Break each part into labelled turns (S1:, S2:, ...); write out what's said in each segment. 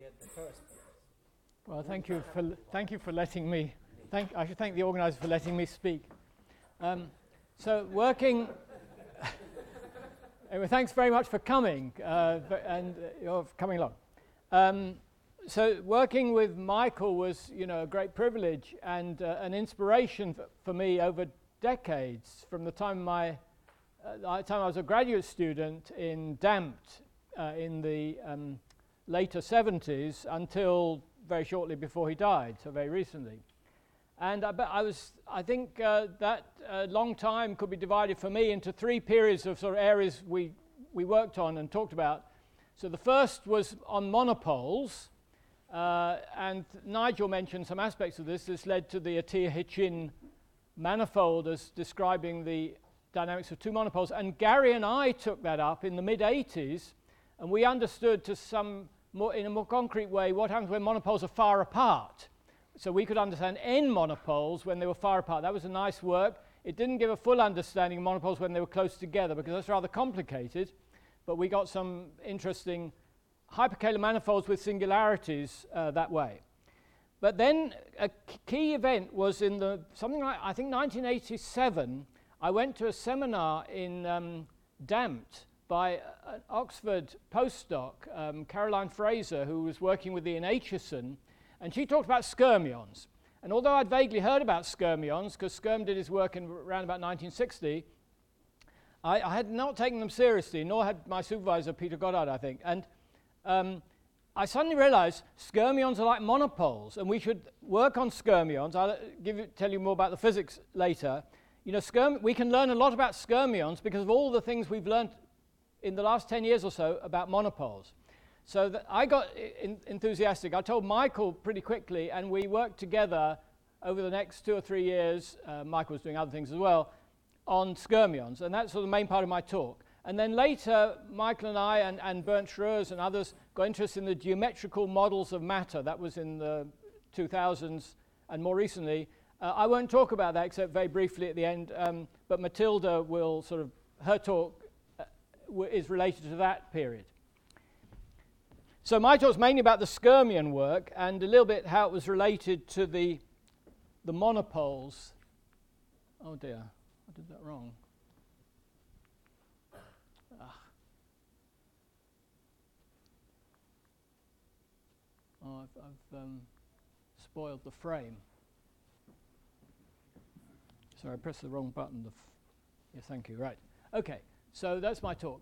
S1: Get the first.
S2: Well, thank you for letting me. I should thank the organizer for letting me speak. So working. Anyway, thanks very much for coming and you're coming along. So working with Michael was, a great privilege and an inspiration for me over decades. From the time I was a graduate student in Dampt in the later 70s until very shortly before he died, so very recently. And I think that long time could be divided for me into three periods of sort of areas we worked on and talked about. So the first was on monopoles, and Nigel mentioned some aspects of this. This led to the Atiyah-Hitchin manifold as describing the dynamics of two monopoles. And Gary and I took that up in the mid-80s, and we understood in a more concrete way what happens when monopoles are far apart. So we could understand N monopoles when they were far apart. That was a nice work. It didn't give a full understanding of monopoles when they were close together, because that's rather complicated. But we got some interesting hyperkähler manifolds with singularities that way. But then a key event was in something like, I think, 1987. I went to a seminar in Dampt by an Oxford postdoc, Caroline Fraser, who was working with Ian Aitchison, and she talked about skyrmions. And although I'd vaguely heard about skyrmions, because Skyrm did his work around about 1960, I had not taken them seriously, nor had my supervisor, Peter Goddard, I think. And I suddenly realized skyrmions are like monopoles, and we should work on skyrmions. I'll tell you more about the physics later. We can learn a lot about skyrmions because of all the things we've learned in the last 10 years or so about monopoles. So I got enthusiastic. I told Michael pretty quickly, and we worked together over the next 2 or 3 years. Michael was doing other things as well, on skyrmions, and that's sort of the main part of my talk. And then later, Michael and I and Bernd Schroers and others got interested in the geometrical models of matter. That was in the 2000s, and more recently. I won't talk about that except very briefly at the end, but Matilda will her talk is related to that period. So my talk is mainly about the skyrmion work and a little bit how it was related to the monopoles. Oh dear, I did that wrong. I've spoiled the frame. Sorry, I pressed the wrong button. Yes, thank you. Right. Okay, so that's my talk.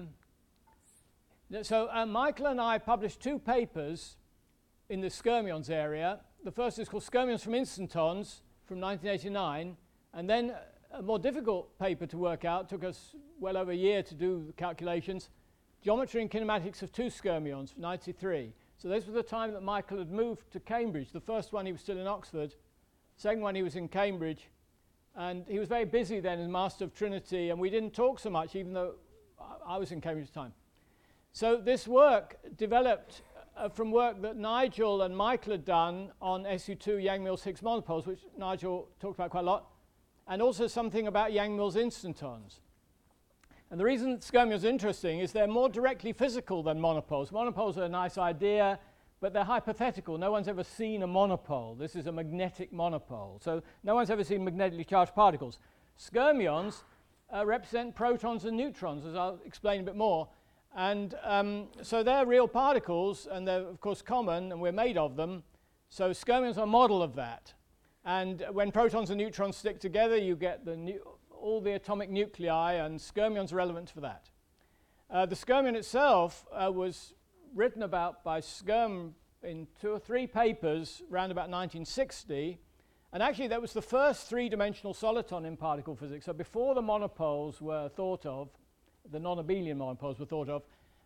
S2: Michael and I published 2 papers in the skyrmions area. The first is called Skyrmions from Instantons from 1989, and then a more difficult paper to work out, took us well over a year to do the calculations, Geometry and Kinematics of 2 skyrmions from 93. So this was the time that Michael had moved to Cambridge. The first one he was still in Oxford, second one he was in Cambridge, and he was very busy then as Master of Trinity, and we didn't talk so much even though I was in Cambridge at the time. So this work developed from work that Nigel and Michael had done on SU2 Yang-Mills Higgs monopoles, which Nigel talked about quite a lot, and also something about Yang-Mills instantons. And the reason skyrmions are interesting is they're more directly physical than monopoles. Monopoles are a nice idea, but they're hypothetical. No one's ever seen a monopole. This is a magnetic monopole. So no one's ever seen magnetically charged particles. Skyrmions represent protons and neutrons, as I'll explain a bit more. And so they're real particles, and they're, of course, common, and we're made of them. So skyrmions are a model of that. And when protons and neutrons stick together, you get all the atomic nuclei, and skyrmions are relevant for that. The skyrmion itself was written about by Skyrm in 2 or 3 papers around about 1960. And actually, that was the first 3-dimensional soliton in particle physics. So before the monopoles were thought of, the non-abelian monopoles were thought of,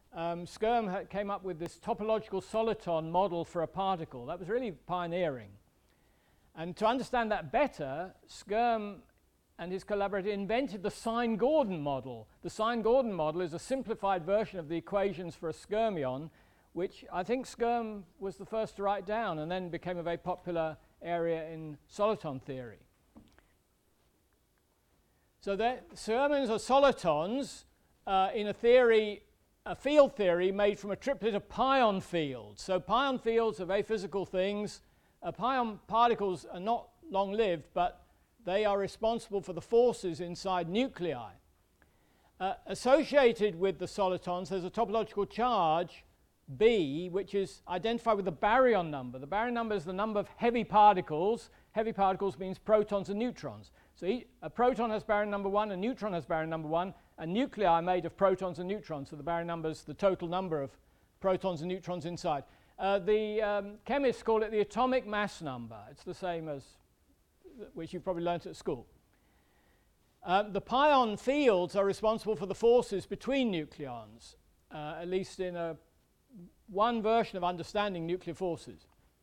S2: Skyrm came up with this topological soliton model for a particle. That was really pioneering. And to understand that better, Skyrm and his collaborator invented the Sine-Gordon model. The Sine-Gordon model is a simplified version of the equations for a skyrmion, which I think Skyrm was the first to write down and then became a very popular area in soliton theory. So skyrmions are solitons in a theory a field theory made from a triplet of pion fields. So pion fields are very physical things. Pion particles are not long-lived, but they are responsible for the forces inside nuclei. Associated with the solitons, there's a topological charge, B, which is identified with the baryon number. The baryon number is the number of heavy particles. Heavy particles means protons and neutrons. So a proton has baryon number 1, a neutron has baryon number 1, and nuclei are made of protons and neutrons. So the baryon number is the total number of protons and neutrons inside. The chemists call it the atomic mass number. It's the same as which you've probably learnt at school. The pion fields are responsible for the forces between nucleons, at least in one version of understanding nuclear forces.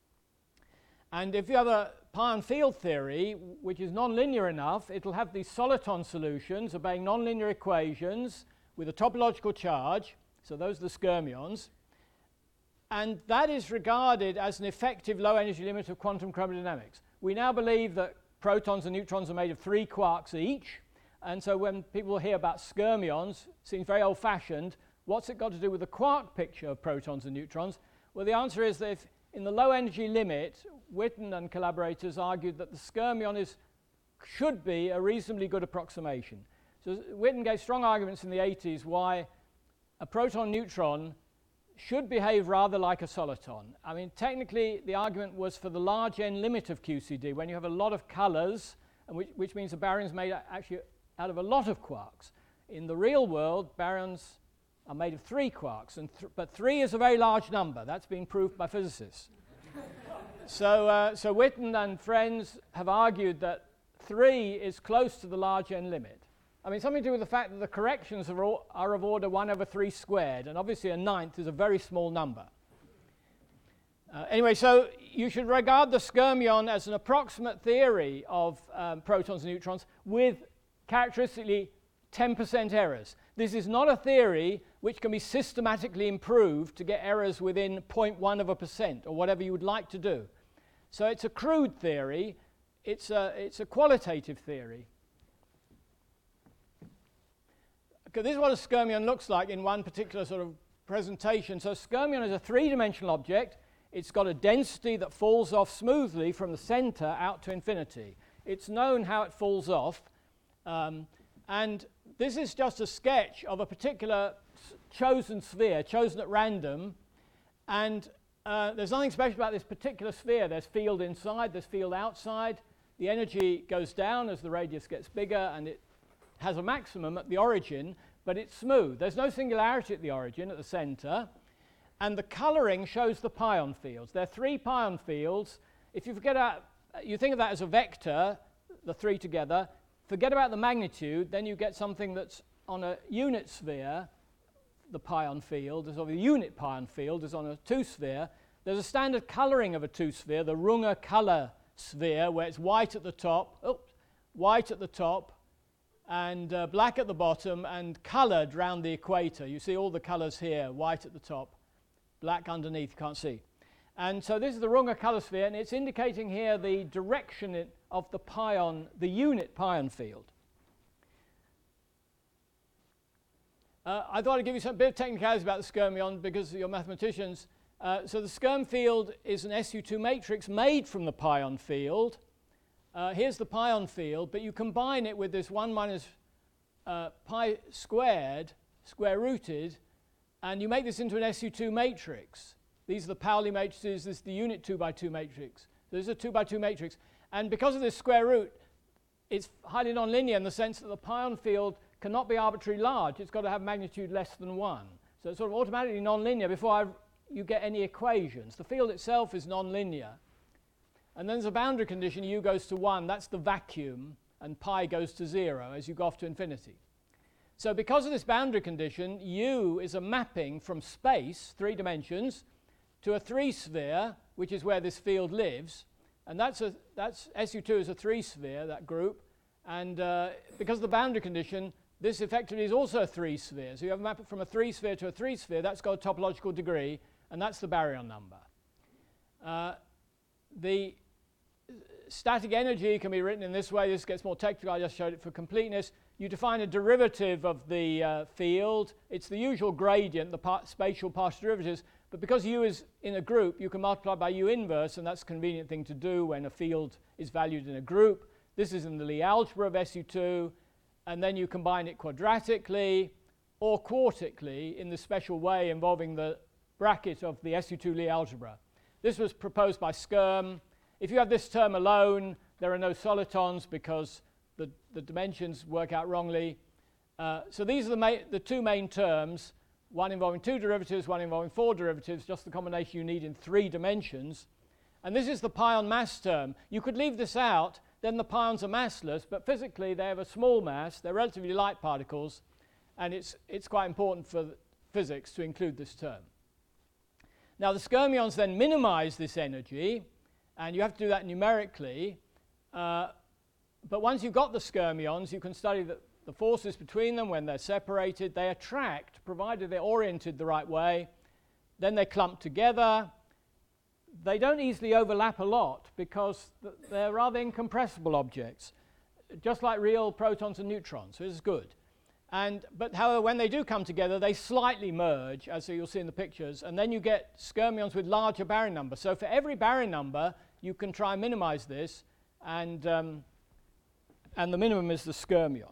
S2: And if you have a pion field theory, which is nonlinear enough, it'll have these soliton solutions obeying nonlinear equations with a topological charge. So those are the skyrmions. And that is regarded as an effective low-energy limit of quantum chromodynamics. We now believe that protons and neutrons are made of 3 quarks each. And so when people hear about skyrmions, it seems very old-fashioned. What's it got to do with the quark picture of protons and neutrons? Well, the answer is that if in the low-energy limit, Witten and collaborators argued that the skyrmion should be a reasonably good approximation. So Witten gave strong arguments in the 80s why a proton-neutron should behave rather like a soliton. I mean, technically, the argument was for the large n limit of QCD, when you have a lot of colors, and which means the baryons made actually out of a lot of quarks. In the real world, baryons are made of 3 quarks, but 3 is a very large number. That's been proved by physicists. So Witten and friends have argued that 3 is close to the large n limit. I mean, something to do with the fact that the corrections are of order 1 over 3 squared, and obviously a ninth is a very small number. Anyway, so you should regard the skyrmion as an approximate theory of protons and neutrons with characteristically 10% errors. This is not a theory which can be systematically improved to get errors within 0.1% or whatever you would like to do. So it's a crude theory. It's a qualitative theory. Okay, this is what a skyrmion looks like in one particular sort of presentation. So a skyrmion is a 3-dimensional object. It's got a density that falls off smoothly from the center out to infinity. It's known how it falls off. And this is just a sketch of a particular chosen sphere, chosen at random. And there's nothing special about this particular sphere. There's field inside, there's field outside. The energy goes down as the radius gets bigger, and it has a maximum at the origin, but it's smooth. There's no singularity at the origin, at the center. And the coloring shows the pion fields. There are 3 pion fields. If you you think of that as a vector, the 3 together, forget about the magnitude, then you get something that's on a unit sphere, the pion field, or the unit pion field is on a 2-sphere. There's a standard coloring of a 2-sphere, the Runge color sphere, where it's white at the top, and black at the bottom, and colored round the equator. You see all the colors here, white at the top, black underneath, you can't see. And so this is the Runge color sphere, and it's indicating here the direction of the pion, the unit pion field. I thought I'd give you a bit of technicalities about the skyrmion because you're mathematicians. So the skyrm field is an SU2 matrix made from the pion field. Here's the pion field, but you combine it with this 1 minus pi squared, square rooted, and you make this into an SU2 matrix. These are the Pauli matrices. This is the unit 2 by 2 matrix. So this is a 2 by 2 matrix. And because of this square root, it's highly nonlinear in the sense that the pion field cannot be arbitrarily large. It's got to have magnitude less than 1. So it's sort of automatically nonlinear before you get any equations. The field itself is nonlinear. And then there's a boundary condition, u goes to 1. That's the vacuum, and pi goes to 0 as you go off to infinity. So because of this boundary condition, u is a mapping from space, 3 dimensions, to a 3-sphere, which is where this field lives. And that's SU2 is a 3-sphere, that group. And because of the boundary condition, this effectively is also a 3-sphere. So you have a map from a 3-sphere to a 3-sphere. That's got a topological degree, and that's the baryon number. The static energy can be written in this way. This gets more technical. I just showed it for completeness. you define a derivative of the field. It's the usual gradient, the spatial partial derivatives, but because U is in a group, you can multiply by U inverse, and that's a convenient thing to do when a field is valued in a group. This is in the Lie algebra of SU2, and then you combine it quadratically or quartically in the special way involving the bracket of the SU2 Lie algebra. This was proposed by Skyrm. If you have this term alone, there are no solitons because the dimensions work out wrongly. So these are the two main terms, one involving 2 derivatives, one involving 4 derivatives, just the combination you need in 3 dimensions. And this is the pion mass term. You could leave this out, then the pions are massless, but physically they have a small mass, they're relatively light particles, and it's quite important for physics to include this term. Now the skyrmions then minimize this energy, and you have to do that numerically, but once you've got the skyrmions, you can study the forces between them when they're separated. They attract, provided they're oriented the right way. Then they clump together. They don't easily overlap a lot because they're rather incompressible objects, just like real protons and neutrons, so this is good. But however, when they do come together, they slightly merge, as you'll see in the pictures, and then you get skyrmions with larger baryon numbers. So for every baryon number, you can try and minimize this, and the minimum is the skyrmion.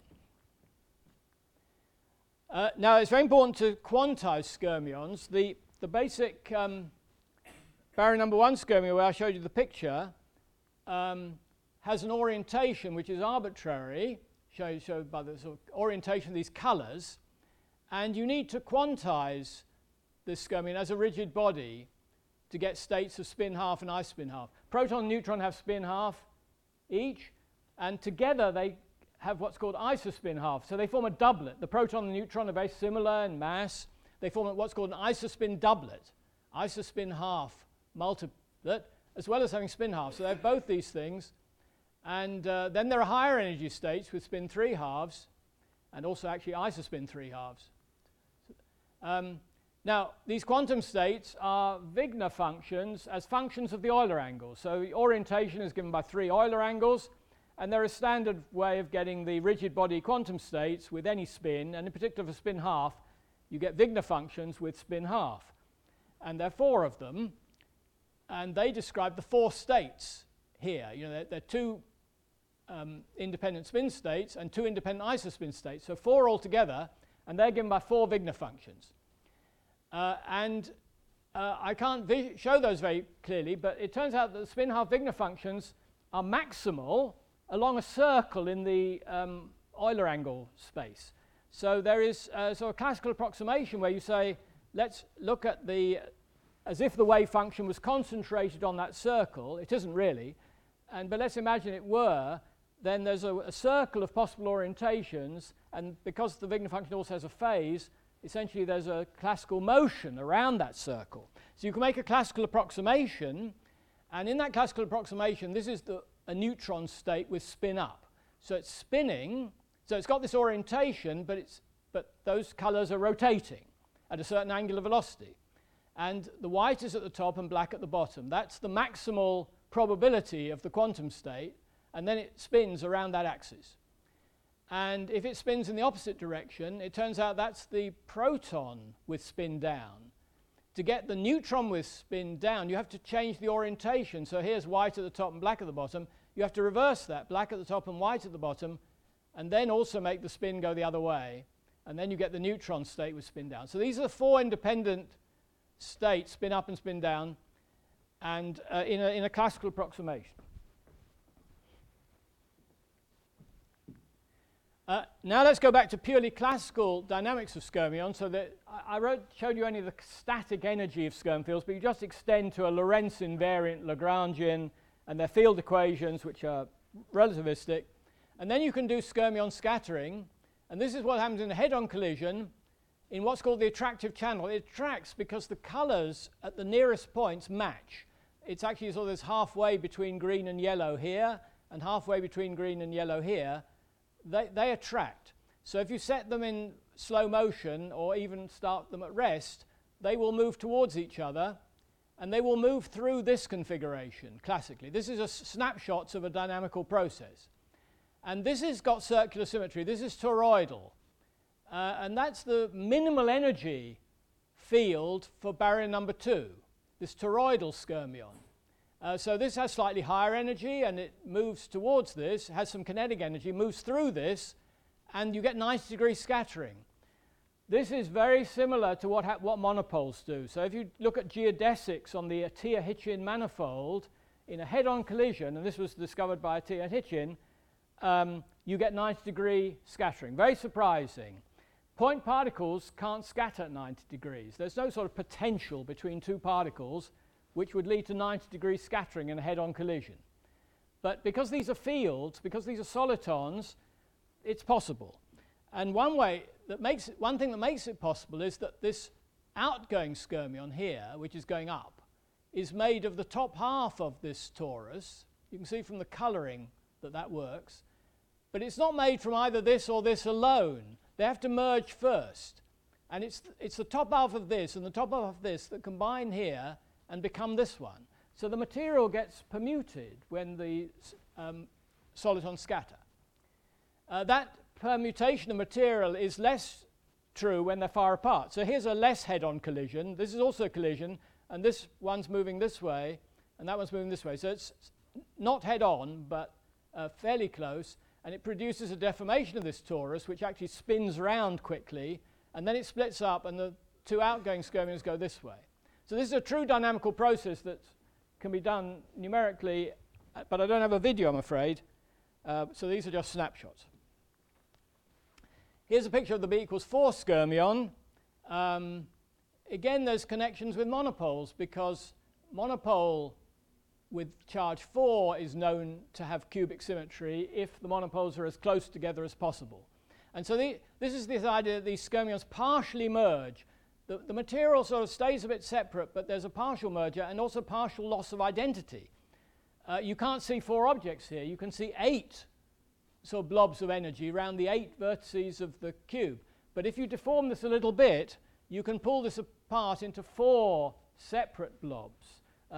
S2: Now, it's very important to quantize skyrmions. The basic baryon number 1 skyrmion, where I showed you the picture, has an orientation which is arbitrary, showed by the sort of orientation of these colors, and you need to quantize this skyrmion as a rigid body to get states of spin half and isospin half. Proton and neutron have spin half each, and together they have what's called isospin half. So they form a doublet. The proton and the neutron are very similar in mass. They form what's called an isospin doublet, isospin half multiplet, as well as having spin half. So they have both these things. And then there are higher energy states with spin 3 halves, and also actually isospin 3 halves. Now, these quantum states are Wigner functions as functions of the Euler angle. So the orientation is given by 3 Euler angles, and they're a standard way of getting the rigid body quantum states with any spin, and in particular for spin half, you get Wigner functions with spin half. And there are 4 of them, and they describe the 4 states here. You know, they're 2 independent spin states and 2 independent isospin states, so 4 altogether, and they're given by 4 Wigner functions. I can't show those very clearly, but it turns out that the spin half Wigner functions are maximal along a circle in the Euler angle space. So there is a sort of classical approximation where you say, let's look at as if the wave function was concentrated on that circle. It isn't really, but let's imagine it were. Then there's a circle of possible orientations, and because the Wigner function also has a phase, essentially there's a classical motion around that circle. So you can make a classical approximation, and in that classical approximation, this is a neutron state with spin up. So it's spinning, so it's got this orientation, but those colors are rotating at a certain angular velocity. And the white is at the top and black at the bottom. That's the maximal probability of the quantum state, and then it spins around that axis. And if it spins in the opposite direction, it turns out that's the proton with spin down. To get the neutron with spin down, you have to change the orientation. So here's white at the top and black at the bottom. You have to reverse that, black at the top and white at the bottom, and then also make the spin go the other way. And then you get the neutron state with spin down. So these are the 4 independent states, spin up and spin down, and in a classical approximation. Now let's go back to purely classical dynamics of skyrmions. So that I showed you only the static energy of skyrm fields, but you just extend to a Lorentz invariant Lagrangian and their field equations, which are relativistic. And then you can do skyrmion scattering. And this is what happens in a head-on collision in what's called the attractive channel. It attracts because the colors at the nearest points match. It's actually sort of this halfway between green and yellow here, and halfway between green and yellow here. They attract. So if you set them in slow motion or even start them at rest, they will move towards each other, and they will move through this configuration classically. This is snapshots of a dynamical process. And this has got circular symmetry. This is toroidal. And that's the minimal energy field for barrier number 2, this toroidal skyrmion. So this has slightly higher energy, and it moves towards this, has some kinetic energy, moves through this, and you get 90-degree scattering. This is very similar to what monopoles do. So if you look at geodesics on the Atiyah-Hitchin manifold in a head-on collision, and this was discovered by Atiyah-Hitchin, you get 90-degree scattering. Very surprising. Point particles can't scatter at 90 degrees. There's no sort of potential between two particles which would lead to 90-degree scattering in a head-on collision. But because these are fields, because these are solitons, it's possible. And one thing that makes it possible is that this outgoing skyrmion here, which is going up, is made of the top half of this torus. You can see from the colouring that works. But it's not made from either this or this alone. They have to merge first. And it's the top half of this and the top half of this that combine here and become this one. So the material gets permuted when the solitons scatter. That permutation of material is less true when they're far apart. So here's a less head-on collision. This is also a collision, and this one's moving this way, and that one's moving this way. So it's not head-on, but fairly close, and it produces a deformation of this torus, which actually spins round quickly, and then it splits up, and the two outgoing skyrmions go this way. So this is a true dynamical process that can be done numerically, but I don't have a video, I'm afraid. So these are just snapshots. Here's a picture of the B=4 skyrmion. Again, there's connections with monopoles, because monopole with charge 4 is known to have cubic symmetry if the monopoles are as close together as possible. And so this is this idea that these skyrmions partially merge. The material sort of stays a bit separate, but there's a partial merger and also partial loss of identity. You can't see 4 objects here. You can see 8 sort of blobs of energy around the 8 vertices of the cube. But if you deform this a little bit, you can pull this apart into 4 separate blobs.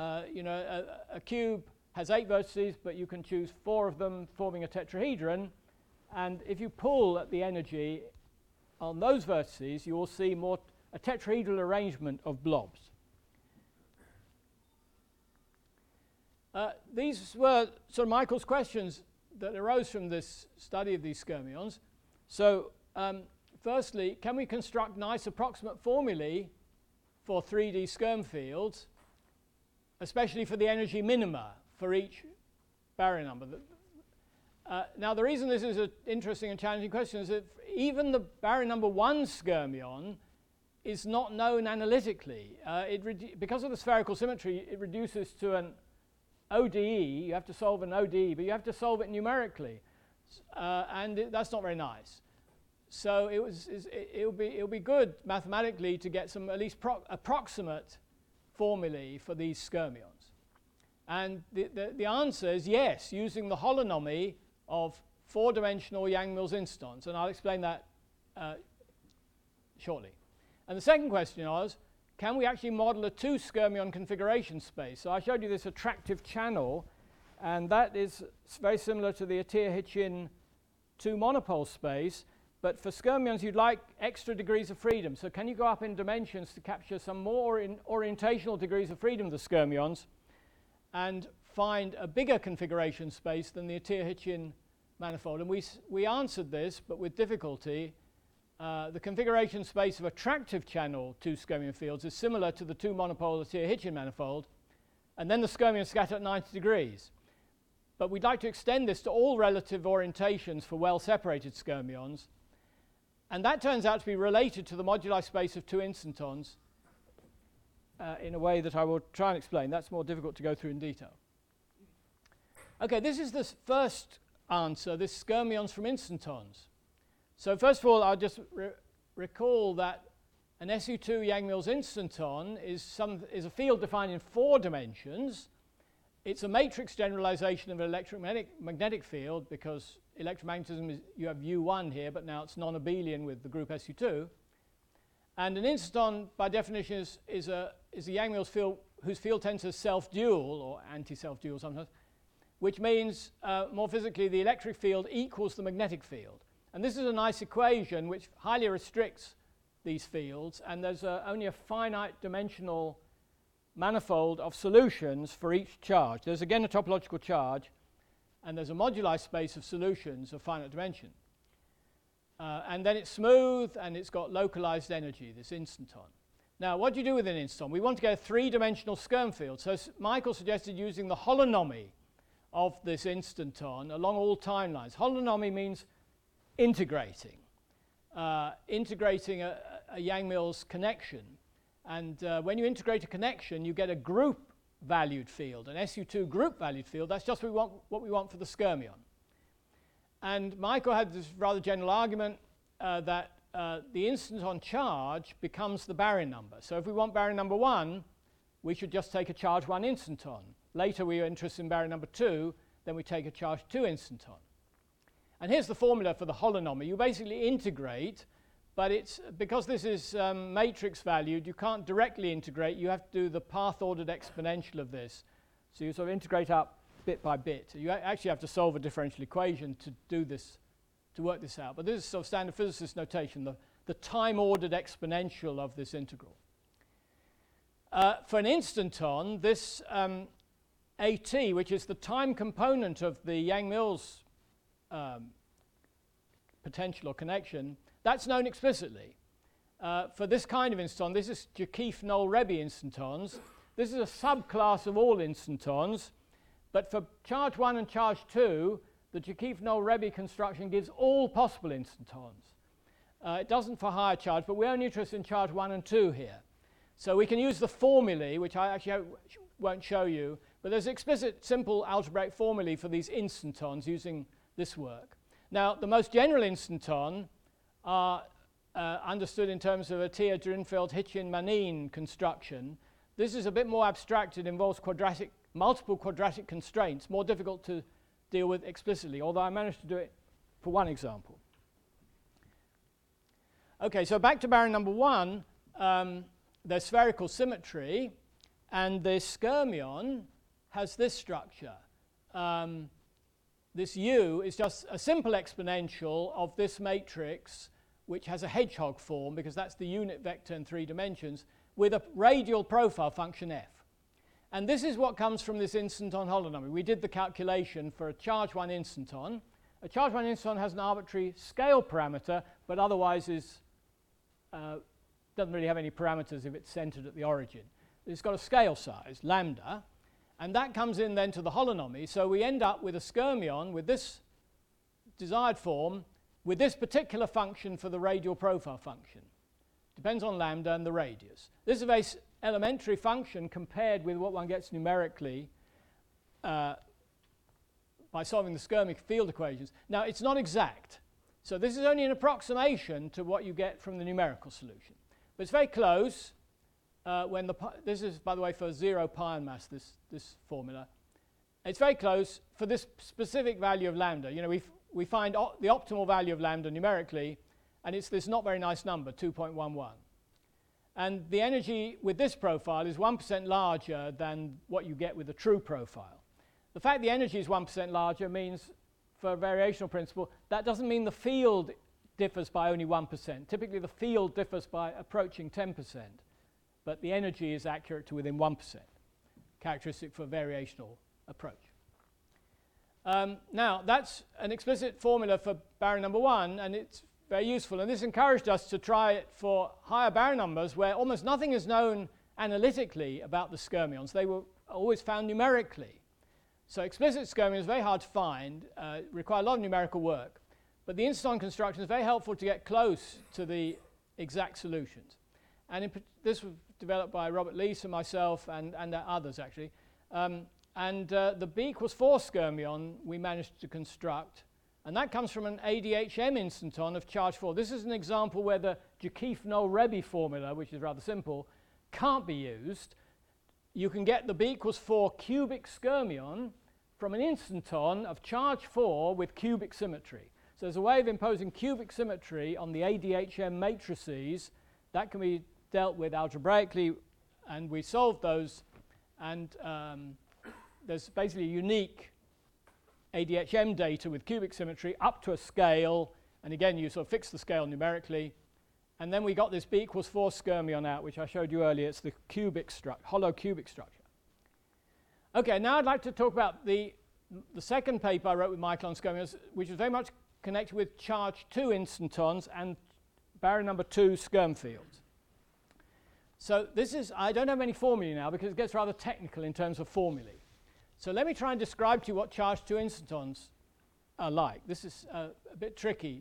S2: A cube has 8 vertices, but you can choose 4 of them forming a tetrahedron. And if you pull at the energy on those vertices, you will see a tetrahedral arrangement of blobs. These were sort of Michael's questions that arose from this study of these skyrmions. So firstly, can we construct nice approximate formulae for 3D skyrm fields, especially for the energy minima for each barrier number? Now, the reason this is an interesting and challenging question is that even the barrier number 1 skyrmion is not known analytically. Because of the spherical symmetry, it reduces to an ODE. You have to solve an ODE, but you have to solve it numerically, and that's not very nice. So it'll be good mathematically to get some at least approximate formulae for these skyrmions. And the answer is yes, using the holonomy of 4-dimensional Yang-Mills instans, and I'll explain that shortly. And the second question was, can we actually model a 2 skyrmion configuration space? So I showed you this attractive channel, and that is very similar to the Atiyah-Hitchin 2 monopole space, but for skyrmions you'd like extra degrees of freedom. So can you go up in dimensions to capture some more orientational degrees of freedom of the skyrmions and find a bigger configuration space than the Atiyah-Hitchin manifold? And we answered this, but with difficulty. The configuration space of attractive channel 2 skyrmion fields is similar to the 2 monopole Atiyah-Hitchin manifold, and then the skyrmions scatter at 90 degrees. But we'd like to extend this to all relative orientations for well-separated skyrmions, and that turns out to be related to the moduli space of 2 instantons in a way that I will try and explain. That's more difficult to go through in detail. Okay, this is the first answer, this skyrmions from instantons. So first of all, I'll just recall that an SU2 Yang-Mills instanton is a field defined in 4 dimensions. It's a matrix generalization of an electromagnetic field, because electromagnetism is, you have U1 here, but now it's non-abelian with the group SU2. And an instanton, by definition, is a Yang-Mills field whose field tensor is self-dual, or anti-self-dual sometimes, which means more physically the electric field equals the magnetic field. And this is a nice equation which highly restricts these fields, and there's only a finite dimensional manifold of solutions for each charge. There's again a topological charge, and there's a moduli space of solutions of finite dimension. And then it's smooth, and it's got localized energy, this instanton. Now, what do you do with an instanton? We want to get a three-dimensional Skirm field. So Michael suggested using the holonomy of this instanton along all timelines. Holonomy means integrating. Integrating a Yang-Mills connection. And when you integrate a connection, you get a group-valued field, an SU2 group-valued field. That's just what we want for the skyrmion. And Michael had this rather general argument that the instanton charge becomes the baryon number. So if we want baryon number 1, we should just take a charge 1 instanton. Later we are interested in baryon number 2, then we take a charge 2 instanton. And here's the formula for the holonomy. You basically integrate, but it's because this is matrix valued, you can't directly integrate. You have to do the path-ordered exponential of this. So you sort of integrate up bit by bit. You actually have to solve a differential equation to do this, to work this out. But this is sort of standard physicist notation, the time-ordered exponential of this integral. For an instanton, this AT, which is the time component of the Yang-Mills potential or connection, that's known explicitly. For this kind of instanton, this is Joukiffe-Knoll-Rebbe instantons. This is a subclass of all instantons, but for charge 1 and charge 2, the Joukiffe-Knoll-Rebbe construction gives all possible instantons. It doesn't for higher charge, but we're only interested in charge 1 and 2 here. So we can use the formulae, which I actually won't show you, but there's explicit simple algebraic formulae for these instantons using this work. Now, the most general instanton are understood in terms of a Atiyah, Drinfeld, Hitchin, Manin construction. This is a bit more abstract. It involves multiple quadratic constraints, more difficult to deal with explicitly, although I managed to do it for one example. Okay, so back to baryon number 1, there's spherical symmetry, and the skyrmion has this structure. This U is just a simple exponential of this matrix, which has a hedgehog form, because that's the unit vector in 3 dimensions, with a radial profile function f. And this is what comes from this instanton holonomy. We did the calculation for a charge 1 instanton. A charge 1 instanton has an arbitrary scale parameter, but otherwise doesn't really have any parameters if it's centered at the origin. It's got a scale size, lambda, and that comes in then to the holonomy. So we end up with a skyrmion with this desired form, with this particular function for the radial profile function. Depends on lambda and the radius. This is a very elementary function compared with what one gets numerically by solving the skyrmic field equations. Now, it's not exact. So this is only an approximation to what you get from the numerical solution. But it's very close. This is, by the way, for 0 pion mass, this formula. It's very close for this specific value of lambda. You know, we find the optimal value of lambda numerically, and it's this not very nice number, 2.11. And the energy with this profile is 1% larger than what you get with a true profile. The fact the energy is 1% larger means, for a variational principle, that doesn't mean the field differs by only 1%. Typically, the field differs by approaching 10%, but the energy is accurate to within 1%, characteristic for a variational approach. Now, that's an explicit formula for baryon number 1, and it's very useful. And this encouraged us to try it for higher baryon numbers where almost nothing is known analytically about the skyrmions. They were always found numerically. So explicit skyrmions is very hard to find, require a lot of numerical work. But the instanton construction is very helpful to get close to the exact solutions. And this was developed by Robert Leese and myself and others, actually. The B equals 4 skyrmion we managed to construct. And that comes from an ADHM instanton of charge 4. This is an example where the Joukiffe-Knoll-Rebbe formula, which is rather simple, can't be used. You can get the B equals 4 cubic skyrmion from an instanton of charge 4 with cubic symmetry. So there's a way of imposing cubic symmetry on the ADHM matrices. That can be dealt with algebraically, and we solved those. And there's basically a unique ADHM data with cubic symmetry up to a scale, and again you sort of fix the scale numerically, and then we got this B equals 4 skyrmion out, which I showed you earlier. It's the cubic hollow cubic structure. Okay, now I'd like to talk about the second paper I wrote with Michael on skyrmions, which is very much connected with charge 2 instantons and barrier number 2 skyrm fields. So this is, I don't have any formulae now because it gets rather technical in terms of formulae. So let me try and describe to you what charge 2 instantons are like. This is a bit tricky.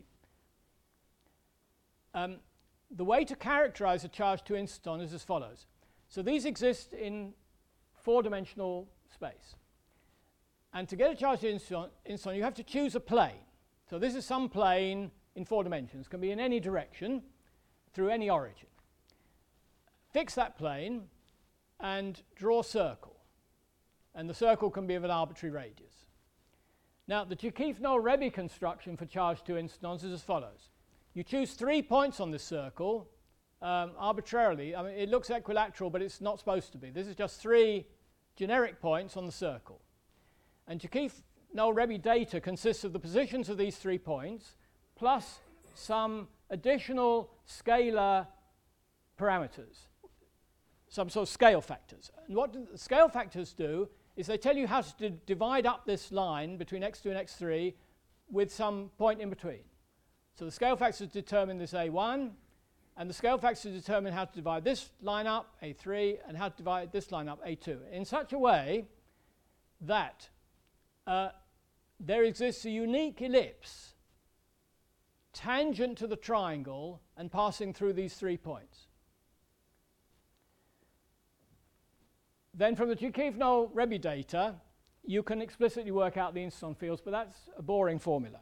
S2: The way to characterize a charge 2 instanton is as follows. So these exist in 4-dimensional space. And to get a charge 2 instanton, you have to choose a plane. So this is some plane in 4 dimensions. It can be in any direction through any origin. Fix that plane and draw a circle. And the circle can be of an arbitrary radius. Now, the Joukifno-Rebbe construction for charge 2 instantons is as follows. You choose 3 points on this circle arbitrarily. I mean, it looks equilateral, but it's not supposed to be. This is just 3 generic points on the circle. And Joukifno-Rebbe data consists of the positions of these 3 points plus some additional scalar parameters, some sort of scale factors. And what the scale factors do is they tell you how to divide up this line between x2 and x3 with some point in between. So the scale factors determine this A1, and the scale factors determine how to divide this line up, A3, and how to divide this line up, A2, in such a way that there exists a unique ellipse tangent to the triangle and passing through these 3 points. Then from the Joukifno-Rebbe data, you can explicitly work out the instanton fields, but that's a boring formula.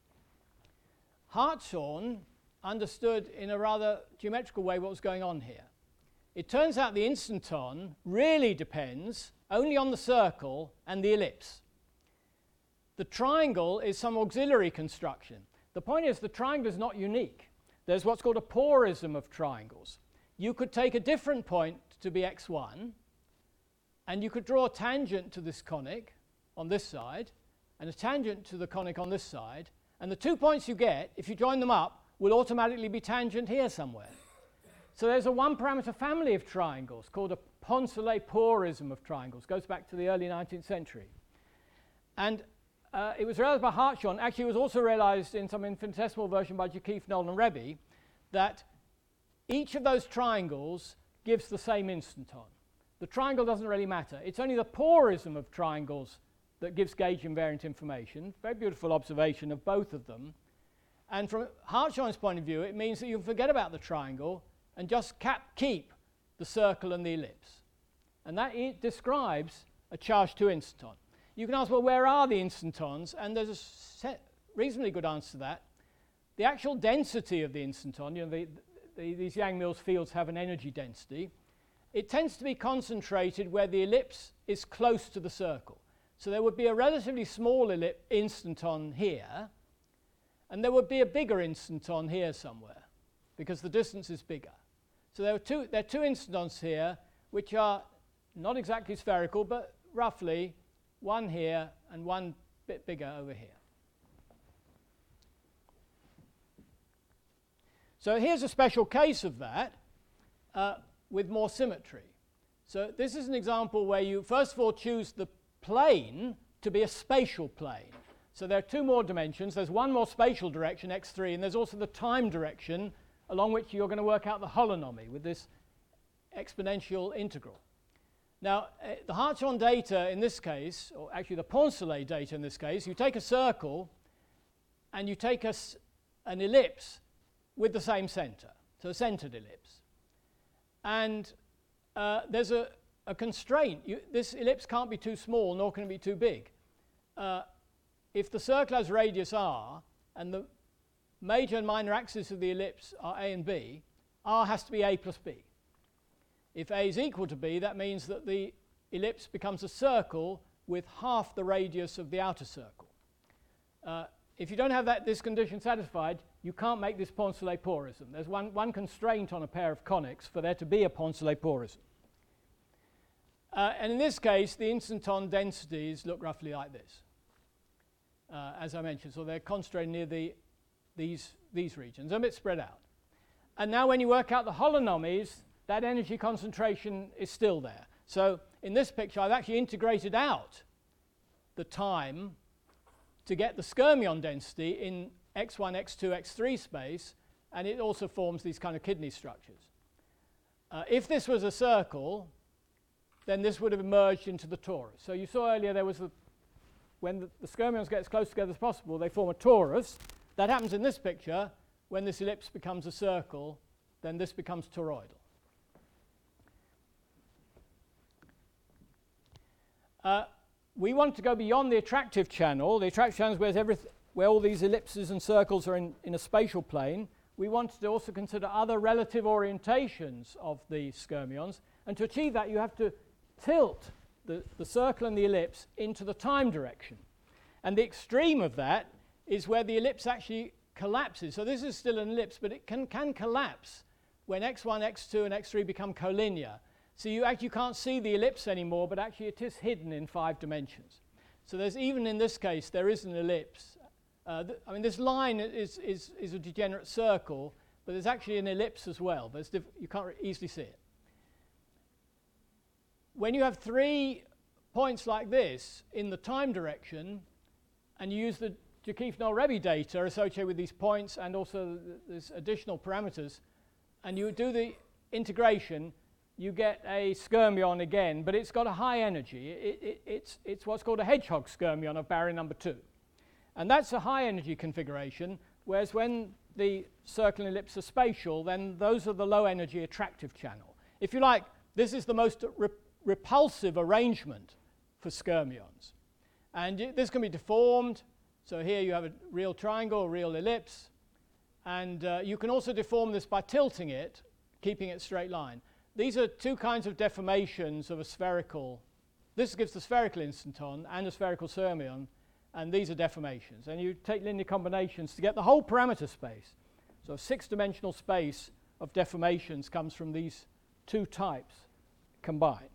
S2: Hartshorne understood in a rather geometrical way what was going on here. It turns out the instanton really depends only on the circle and the ellipse. The triangle is some auxiliary construction. The point is the triangle is not unique. There's what's called a porism of triangles. You could take a different point to be x1, and you could draw a tangent to this conic on this side, and a tangent to the conic on this side, and the 2 points you get, if you join them up, will automatically be tangent here somewhere. So there's a 1-parameter family of triangles called a Poncelet porism of triangles. Goes back to the early 19th century. And it was realized by Hartshorne. Actually, it was also realized in some infinitesimal version by Joukifno and Rebbe that each of those triangles gives the same instanton. The triangle doesn't really matter. It's only the porism of triangles that gives gauge invariant information. Very beautiful observation of both of them. And from Hartshorne's point of view, it means that you can forget about the triangle and just keep the circle and the ellipse. And that describes a charge 2 instanton. You can ask, well, where are the instantons? And there's a reasonably good answer to that. The actual density of the instanton, you know, these Yang-Mills fields have an energy density. It tends to be concentrated where the ellipse is close to the circle. So there would be a relatively small instanton here, and there would be a bigger instanton here somewhere, because the distance is bigger. So there are two instantons here, which are not exactly spherical, but roughly one here and one bit bigger over here. So here's a special case of that with more symmetry. So this is an example where you first of all choose the plane to be a spatial plane. So there are 2 more dimensions. There's one more spatial direction, x3, and there's also the time direction along which you're going to work out the holonomy with this exponential integral. Now, the Hartshorne data in this case, or actually the Poncelet data in this case, you take a circle and you take an ellipse with the same center, so a centered ellipse. And there's a constraint. This ellipse can't be too small, nor can it be too big. If the circle has radius r, and the major and minor axes of the ellipse are a and b, r has to be a plus b. If a is equal to b, that means that the ellipse becomes a circle with half the radius of the outer circle. If you don't have this condition satisfied, you can't make this Poncelet porism. There's one constraint on a pair of conics for there to be a Poncelet porism. And in this case, the instanton densities look roughly like this. as I mentioned. So they're concentrated near these regions, a bit spread out. And now when you work out the holonomies, that energy concentration is still there. So in this picture, I've actually integrated out the time to get the skyrmion density in x1, x2, x3 space, and it also forms these kind of kidney structures. If this was a circle, then this would have emerged into the torus. So you saw earlier there was when the skyrmions get as close together as possible, they form a torus. That happens in this picture. When this ellipse becomes a circle, then this becomes toroidal. We want to go beyond the attractive channel. The attractive channel is where all these ellipses and circles are in a spatial plane. We want to also consider other relative orientations of the skyrmions. And to achieve that, you have to tilt the circle and the ellipse into the time direction. And the extreme of that is where the ellipse actually collapses. So this is still an ellipse, but it can collapse when x1, x2, and x3 become collinear. So you actually can't see the ellipse anymore, but actually it is hidden in 5 dimensions. So there's, even in this case, there is an ellipse. I mean, this line is a degenerate circle, but there's actually an ellipse as well. You can't easily see it. When you have 3 points like this in the time direction, and you use the Joukiffe-Noel-Rebbe data associated with these points and also there's additional parameters, and you do the integration, you get a skyrmion again, but it's got a high energy. It's what's called a hedgehog skyrmion of barrier number 2. And that's a high energy configuration, whereas when the circle and ellipse are spatial, then those are the low energy attractive channel. If you like, this is the most repulsive arrangement for skyrmions. And this can be deformed. So here you have a real triangle, a real ellipse. And you can also deform this by tilting it, keeping it straight line. These are 2 kinds of deformations of a spherical. This gives the spherical instanton and a spherical skyrmion, and these are deformations. And you take linear combinations to get the whole parameter space. So a 6-dimensional space of deformations comes from these 2 types combined.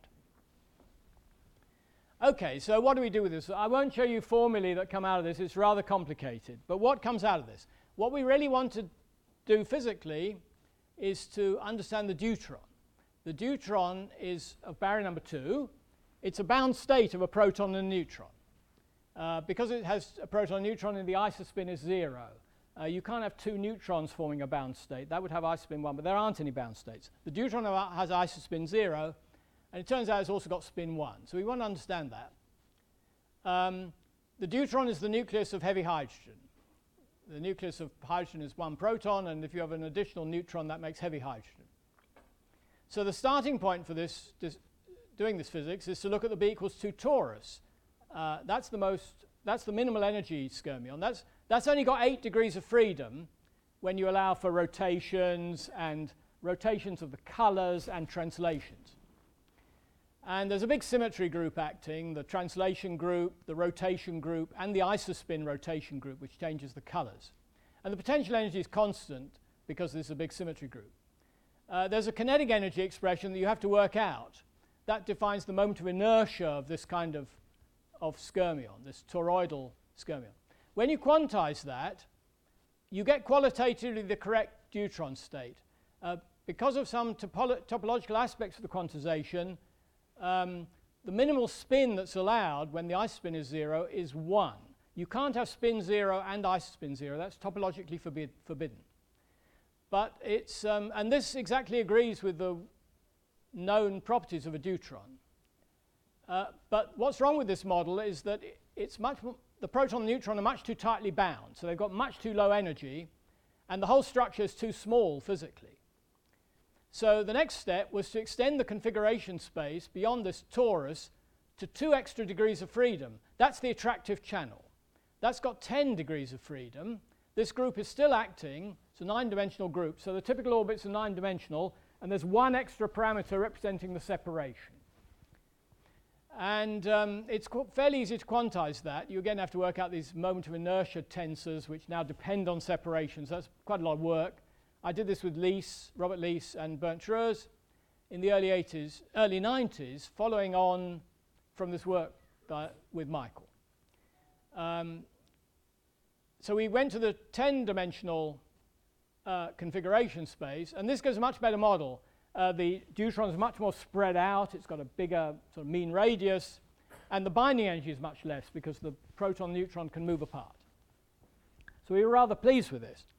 S2: Okay, so what do we do with this? I won't show you formulae that come out of this. It's rather complicated. But what comes out of this? What we really want to do physically is to understand the deuteron. The deuteron is of barrier number 2. It's a bound state of a proton and a neutron. Because it has a proton and neutron and the isospin is 0, you can't have 2 neutrons forming a bound state. That would have isospin 1, but there aren't any bound states. The deuteron has isospin 0, and it turns out it's also got spin 1. So we want to understand that. The deuteron is the nucleus of heavy hydrogen. The nucleus of hydrogen is 1 proton, and if you have an additional neutron, that makes heavy hydrogen. So the starting point for doing this physics is to look at the B equals 2 torus. That's the minimal energy skyrmion. That's only got 8 degrees of freedom when you allow for rotations and rotations of the colors and translations. And there's a big symmetry group acting, the translation group, the rotation group, and the isospin rotation group, which changes the colors. And the potential energy is constant because this is a big symmetry group. There's a kinetic energy expression that you have to work out. That defines the moment of inertia of this kind of skyrmion, this toroidal skyrmion. When you quantize that, you get qualitatively the correct deuteron state. Because of some topological aspects of the quantization, the minimal spin that's allowed when the isospin is 0 is 1. You can't have spin 0 and isospin 0. That's topologically forbidden. But it's, and this exactly agrees with the known properties of a deuteron. But what's wrong with this model is that the proton and neutron are much too tightly bound. So they've got much too low energy, and the whole structure is too small physically. So the next step was to extend the configuration space beyond this torus to 2 extra degrees of freedom. That's the attractive channel. That's got 10 degrees of freedom. This group is still acting. It's a 9-dimensional group. So the typical orbits are 9-dimensional, and there's 1 extra parameter representing the separation. And it's fairly easy to quantize that. You again have to work out these moment of inertia tensors, which now depend on separations. That's quite a lot of work. I did this with Robert Leese and Bernd Schroers in the early 90s, following on from this work with Michael. so we went to the 10-dimensional configuration space, and this gives a much better model. The deuteron is much more spread out. It's got a bigger sort of mean radius, and the binding energy is much less because the proton and neutron can move apart. So we were rather pleased with this.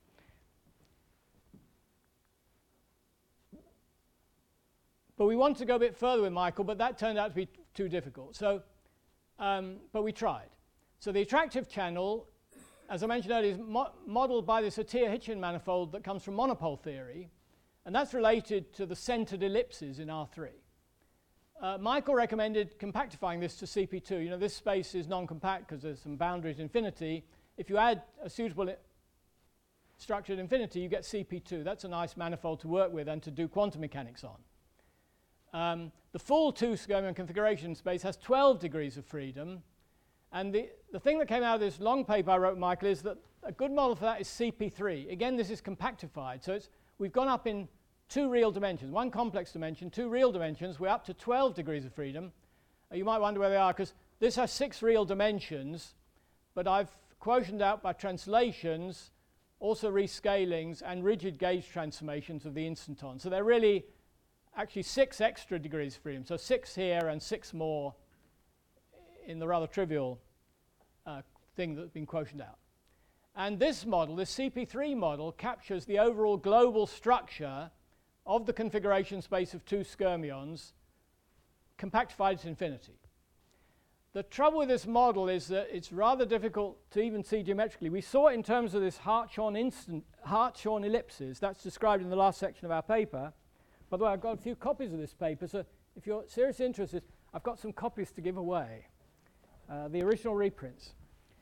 S2: But we wanted to go a bit further with Michael, but that turned out to be too difficult. So, but we tried. So the attractive channel, as I mentioned earlier, is modeled by this Atiyah-Hitchin manifold that comes from monopole theory, and that's related to the centered ellipses in R3. Michael recommended compactifying this to CP2. You know, this space is non-compact because there's some boundaries infinity. If you add a suitable structure at infinity, you get CP2. That's a nice manifold to work with and to do quantum mechanics on. The full 2-Skyrmion configuration space has 12 degrees of freedom. And the thing that came out of this long paper I wrote, Michael, is that a good model for that is CP3. Again, this is compactified. So we've gone up in 2 real dimensions, 1 complex dimension, 2 real dimensions. We're up to 12 degrees of freedom. You might wonder where they are, because this has 6 real dimensions, but I've quotiented out by translations, also rescalings, and rigid gauge transformations of the instanton. So they're really actually 6 extra degrees of freedom. So 6 here and 6 more in the rather trivial thing that's been quotiented out. And this model, this CP3 model, captures the overall global structure of the configuration space of 2 skyrmions, compactified to infinity. The trouble with this model is that it's rather difficult to even see geometrically. We saw it in terms of this Hartshorne ellipses. That's described in the last section of our paper. By the way, I've got a few copies of this paper, so if you're seriously interested, I've got some copies to give away. The original reprints.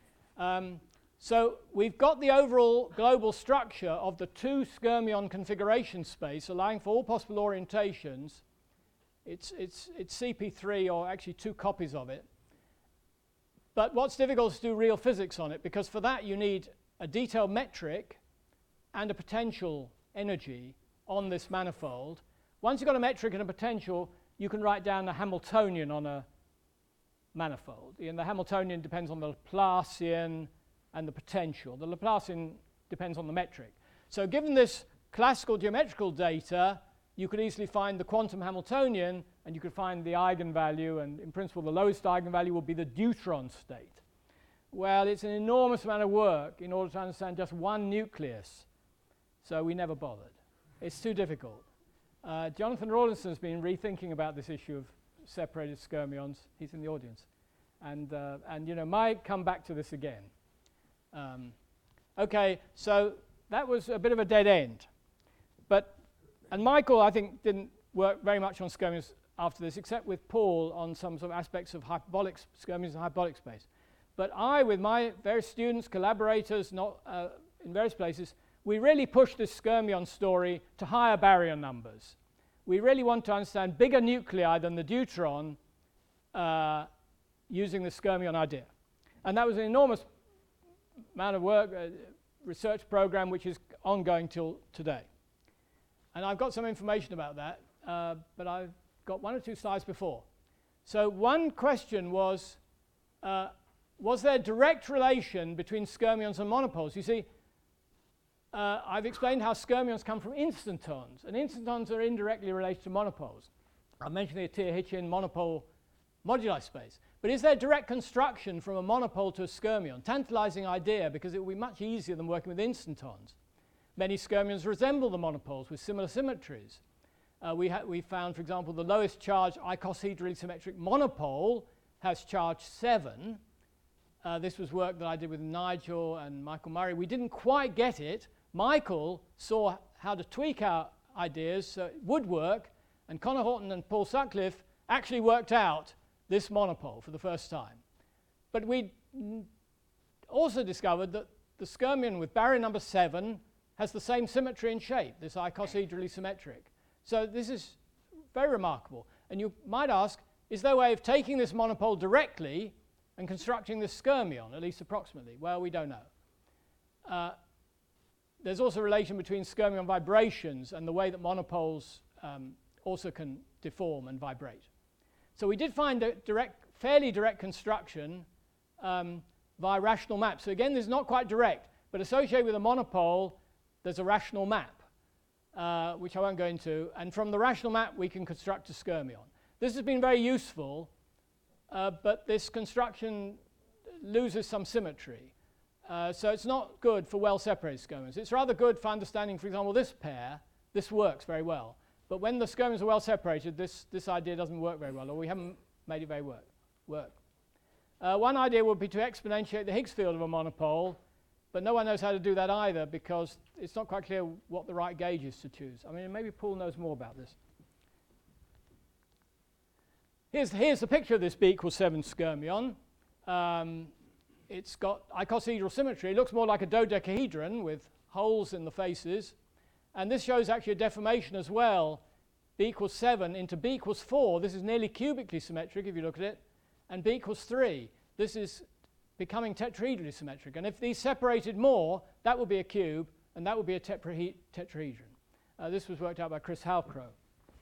S2: So we've got the overall global structure of the 2 skyrmion configuration space, allowing for all possible orientations. It's CP3, or actually 2 copies of it. But what's difficult is to do real physics on it, because for that you need a detailed metric and a potential energy on this manifold. Once you've got a metric and a potential, you can write down a Hamiltonian on a manifold. And the Hamiltonian depends on the Laplacian and the potential. The Laplacian depends on the metric. So given this classical geometrical data, you could easily find the quantum Hamiltonian, and you could find the eigenvalue, and in principle the lowest eigenvalue would be the deuteron state. Well, it's an enormous amount of work in order to understand just one nucleus, so we never bothered. It's too difficult. Jonathan Rawlinson has been rethinking about this issue of separated skyrmions. He's in the audience. And you know, might come back to this again. Okay, so that was a bit of a dead end. And Michael, I think, didn't work very much on skyrmions after this, except with Paul on some sort of aspects of hyperbolic skyrmions and hyperbolic space. But I, with my various students, collaborators, in various places, we really pushed this skyrmion story to higher barrier numbers. We really want to understand bigger nuclei than the deuteron using the skyrmion idea. And that was an enormous amount of work, research program, which is ongoing till today. And I've got some information about that, but I've got 1 or 2 slides before. So one question was there a direct relation between skyrmions and monopoles? You see, I've explained how skyrmions come from instantons, and instantons are indirectly related to monopoles. I mentioned the Atiyah-Hitchin monopole moduli space. But is there direct construction from a monopole to a skyrmion? Tantalizing idea, because it will be much easier than working with instantons. Many skyrmions resemble the monopoles with similar symmetries. We found, for example, the lowest charged icosahedrally symmetric monopole has charge 7. This was work that I did with Nigel and Michael Murray. We didn't quite get it. Michael saw how to tweak our ideas so it would work, and Connor Horton and Paul Sutcliffe actually worked out this monopole for the first time. But we also discovered that the skyrmion with barrier number 7 has the same symmetry and shape, this icosahedrally symmetric. So this is very remarkable. And you might ask, is there a way of taking this monopole directly and constructing this skyrmion, at least approximately? Well, we don't know. There's also a relation between skyrmion vibrations and the way that monopoles also can deform and vibrate. So we did find a fairly direct construction via rational maps. So again, this is not quite direct, but associated with a monopole, there's a rational map, which I won't go into. And from the rational map, we can construct a skyrmion. This has been very useful, but this construction loses some symmetry. So it's not good for well-separated skyrmions. It's rather good for understanding, for example, this pair. This works very well. But when the skyrmions are well-separated, this idea doesn't work very well, or we haven't made it very work. One idea would be to exponentiate the Higgs field of a monopole, but no one knows how to do that either because it's not quite clear what the right gauge is to choose. I mean, maybe Paul knows more about this. Here's the picture of this B equals 7 skyrmion. It's got icosahedral symmetry. It looks more like a dodecahedron with holes in the faces. And this shows actually a deformation as well. B equals 7 into B equals 4. This is nearly cubically symmetric if you look at it. And B equals 3. This is becoming tetrahedrally symmetric. And if these separated more, that would be a cube, and that would be a tetrahedron. This was worked out by Chris Halcrow.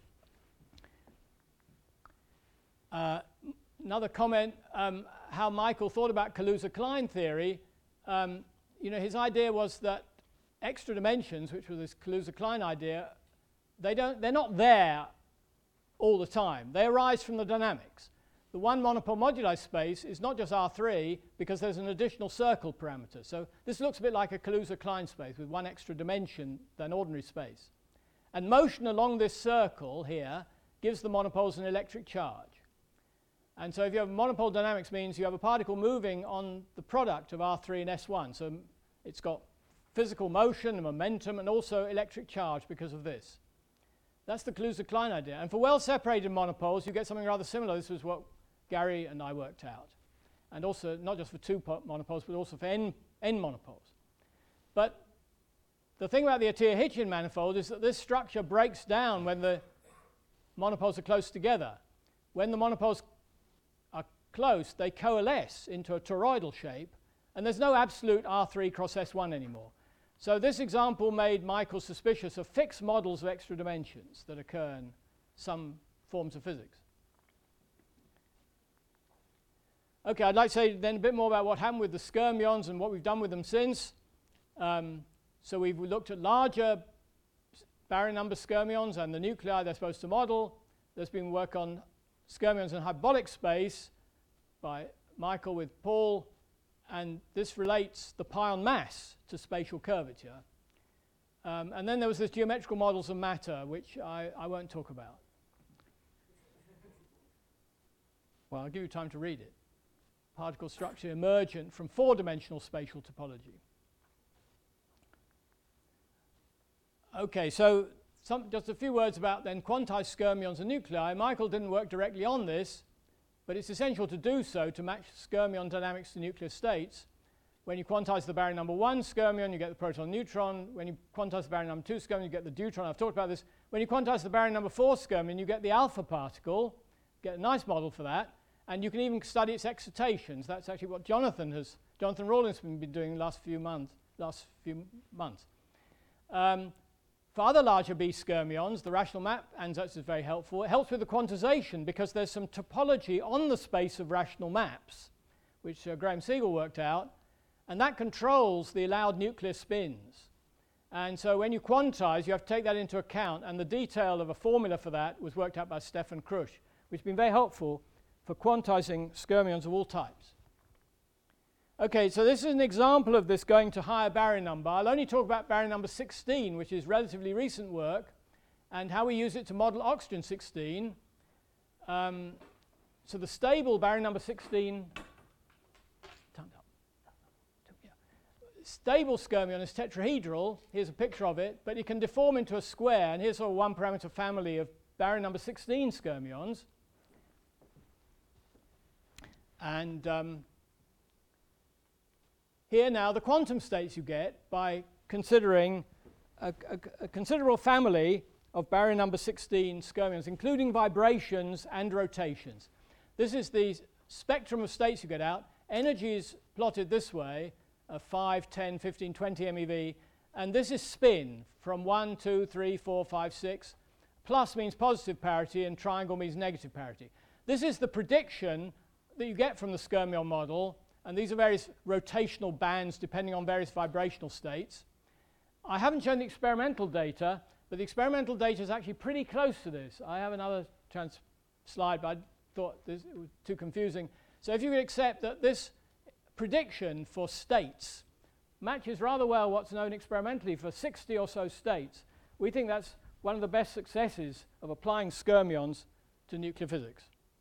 S2: Another comment, how Michael thought about Kaluza-Klein theory. His idea was that extra dimensions, which was this Kaluza-Klein idea, they're not there all the time. They arise from the dynamics. The one monopole moduli space is not just R3 because there's an additional circle parameter. So this looks a bit like a Kaluza-Klein space with one extra dimension than ordinary space. And motion along this circle here gives the monopoles an electric charge. And so if you have monopole dynamics, means you have a particle moving on the product of R3 and S1. So it's got physical motion and momentum and also electric charge because of this. That's the Kaluza-Klein idea. And for well-separated monopoles, you get something rather similar. This was what Gary and I worked out. And also not just for two monopoles, but also for n monopoles. But the thing about the Atiyah-Hitchin manifold is that this structure breaks down when the monopoles are close together. When the monopoles are close, they coalesce into a toroidal shape, and there's no absolute R3 cross S1 anymore. So this example made Michael suspicious of fixed models of extra dimensions that occur in some forms of physics. Okay, I'd like to say then a bit more about what happened with the skyrmions and what we've done with them since. So we've looked at larger baryon number skyrmions and the nuclei they're supposed to model. There's been work on skyrmions in hyperbolic space by Michael with Paul, and this relates the pion mass to spatial curvature. And then there was this geometrical models of matter, which I won't talk about. Well, I'll give you time to read it. Particle structure emergent from four-dimensional spatial topology. Okay, so just a few words about then quantized skyrmions and nuclei. Michael didn't work directly on this, but it's essential to do so to match skyrmion dynamics to nuclear states. When you quantize the baryon number 1 skyrmion, you get the proton-neutron. When you quantize the baryon number 2 skyrmion, you get the deuteron. I've talked about this. When you quantize the baryon number 4 skyrmion, you get the alpha particle. Get a nice model for that. And you can even study its excitations. That's actually what Jonathan Rawlins has been doing the last few months. For other larger B skyrmions, the rational map ansatz is very helpful. It helps with the quantization because there's some topology on the space of rational maps, which Graham Siegel worked out, and that controls the allowed nuclear spins. And so when you quantize, you have to take that into account, and the detail of a formula for that was worked out by Stefan Krusch, which has been very helpful for quantizing skyrmions of all types. Okay, so this is an example of this going to higher baryon number. I'll only talk about baryon number 16, which is relatively recent work, and how we use it to model oxygen 16. So the stable baryon number 16, stable skyrmion is tetrahedral. Here's a picture of it, but it can deform into a square, and here's a one-parameter family of baryon number 16 skyrmions. And here now the quantum states you get by considering a considerable family of baryon number 16 skyrmions, including vibrations and rotations. This is the spectrum of states you get out. Energy is plotted this way, 5, 10, 15, 20 MeV, and this is spin from 1, 2, 3, 4, 5, 6. Plus means positive parity and triangle means negative parity. This is the prediction that you get from the skyrmion model, and these are various rotational bands depending on various vibrational states. I haven't shown the experimental data, but the experimental data is actually pretty close to this. I have another slide, but I thought it was too confusing. So if you could accept that this prediction for states matches rather well what's known experimentally for 60 or so states, we think that's one of the best successes of applying skyrmions to nuclear physics.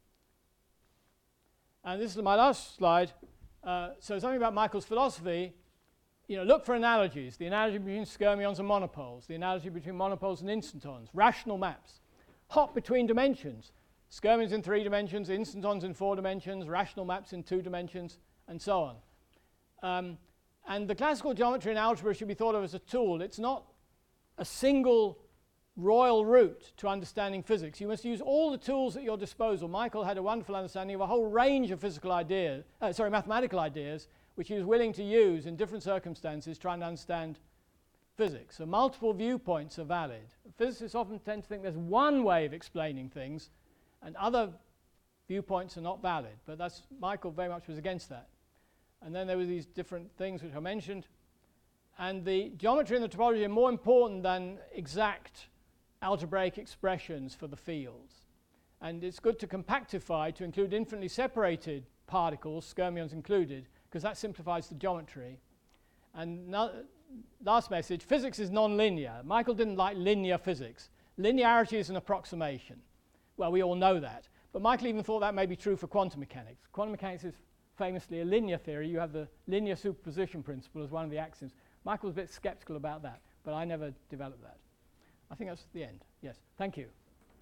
S2: And this is my last slide. So something about Michael's philosophy. Look for analogies. The analogy between skyrmions and monopoles. The analogy between monopoles and instantons. Rational maps. Hop between dimensions. Skyrmions in 3 dimensions, instantons in 4 dimensions, rational maps in 2 dimensions, and so on. And the classical geometry and algebra should be thought of as a tool. It's not a single royal route to understanding physics. You must use all the tools at your disposal. Michael had a wonderful understanding of a whole range of mathematical ideas, which he was willing to use in different circumstances trying to understand physics. So multiple viewpoints are valid. Physicists often tend to think there's one way of explaining things, and other viewpoints are not valid. But Michael very much was against that. And then there were these different things which I mentioned. And the geometry and the topology are more important than exact algebraic expressions for the fields. And it's good to compactify to include infinitely separated particles, skyrmions included, because that simplifies the geometry. And last message, physics is non-linear. Michael didn't like linear physics. Linearity is an approximation. Well, we all know that. But Michael even thought that may be true for quantum mechanics. Quantum mechanics is famously a linear theory. You have the linear superposition principle as one of the axioms. Michael was a bit skeptical about that, but I never developed that. I think that's the end. Yes, thank you.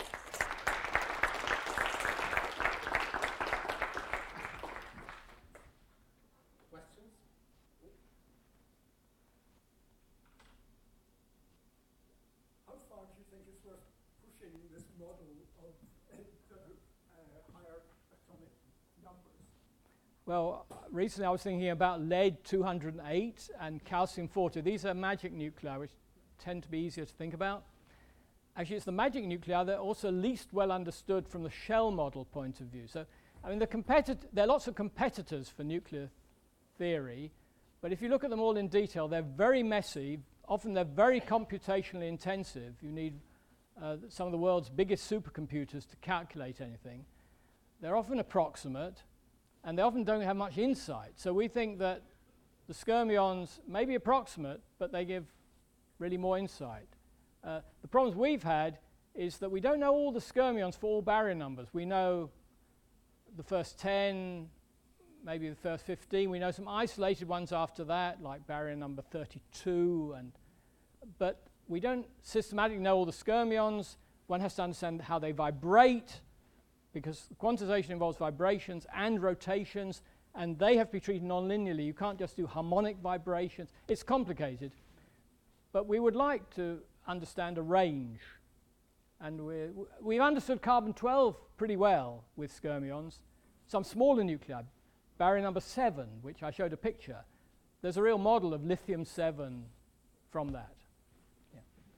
S1: Questions? How far do you think it's worth pushing this model of higher atomic numbers?
S2: Well, recently I was thinking about lead-208 and calcium-40. These are magic nuclei, which tend to be easier to think about. Actually, it's the magic nuclei that are also least well understood from the shell model point of view. So, I mean, there are lots of competitors for nuclear theory, but if you look at them all in detail, they're very messy. Often they're very computationally intensive. You need some of the world's biggest supercomputers to calculate anything. They're often approximate, and they often don't have much insight. So we think that the skyrmions may be approximate, but they give really more insight. The problems we've had is that we don't know all the skyrmions for all baryon numbers. We know the first 10, maybe the first 15. We know some isolated ones after that, like baryon number 32. But we don't systematically know all the skyrmions. One has to understand how they vibrate, because quantization involves vibrations and rotations, and they have to be treated non-linearly. You can't just do harmonic vibrations. It's complicated. But we would like to understand a range. And we've understood carbon-12 pretty well with skyrmions. Some smaller nuclei, baryon number 7, which I showed a picture. There's a real model of lithium-7 from that. Yeah.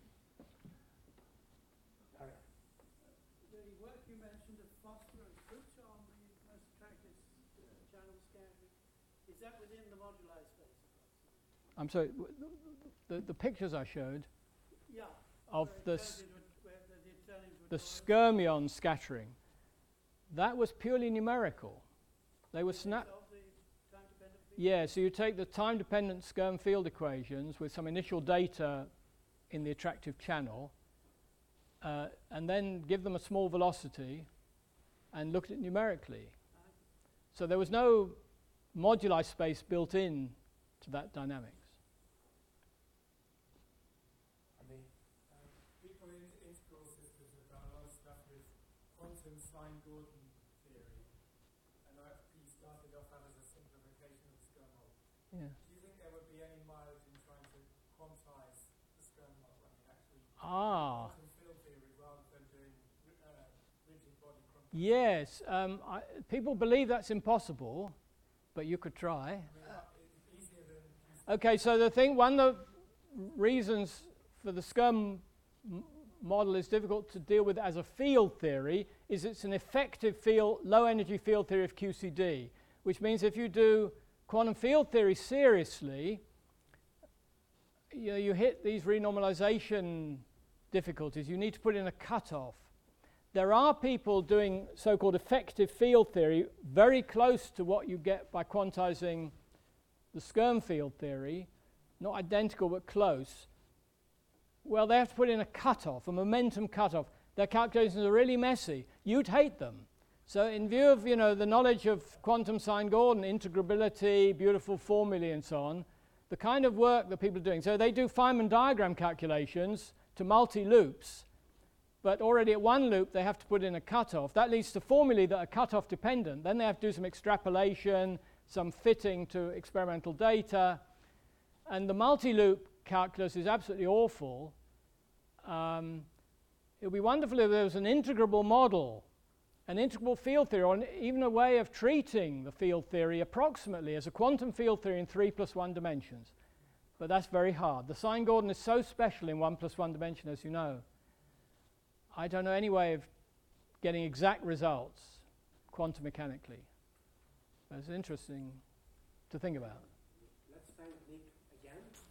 S3: The work you mentioned of phosphor and fructon, the most attractive channel scattering, is that within the moduli space?
S2: I'm sorry, the pictures I showed of the skyrmion scattering, that was purely numerical. They were yeah, so you take the time-dependent Skyrm field equations with some initial data in the attractive channel, and then give them a small velocity and look at it numerically. So there was no moduli space built in to that dynamics.
S1: People in integral systems have done a lot of stuff with quantum sine-Gordon theory, and IFP started off that as a simplification of the Skyrm model.
S2: Yeah.
S1: Do you think there would be any mileage in trying to quantize the Skyrm model? I mean, actually, quantum field theory rather than doing rigid body quantum?
S2: Yes, people believe that's impossible, but you could try.
S1: It's easier than...
S2: Okay, so one of the reasons for the Skyrm model is difficult to deal with as a field theory is it's an effective low energy field theory of QCD, which means if you do quantum field theory seriously, you hit these renormalization difficulties. You need to put in a cutoff. There are people doing so-called effective field theory very close to what you get by quantizing the Skirm field theory, not identical but close. Well, they have to put in a cutoff, a momentum cutoff. Their calculations are really messy. You'd hate them. So in view of the knowledge of quantum Sine-Gordon, integrability, beautiful formulae and so on, the kind of work that people are doing, so they do Feynman diagram calculations to multi-loops, but already at one loop they have to put in a cutoff. That leads to formulae that are cutoff dependent. Then they have to do some extrapolation, some fitting to experimental data, and the multi-loop calculus is absolutely awful. It would be wonderful if there was an integrable model, an integrable field theory, or even a way of treating the field theory approximately as a quantum field theory in 3+1 dimensions. But that's very hard. The Sine-Gordon is so special in 1+1 dimension, as you know. I don't know any way of getting exact results quantum mechanically. It's interesting to think about.
S4: Let's thank Nick again.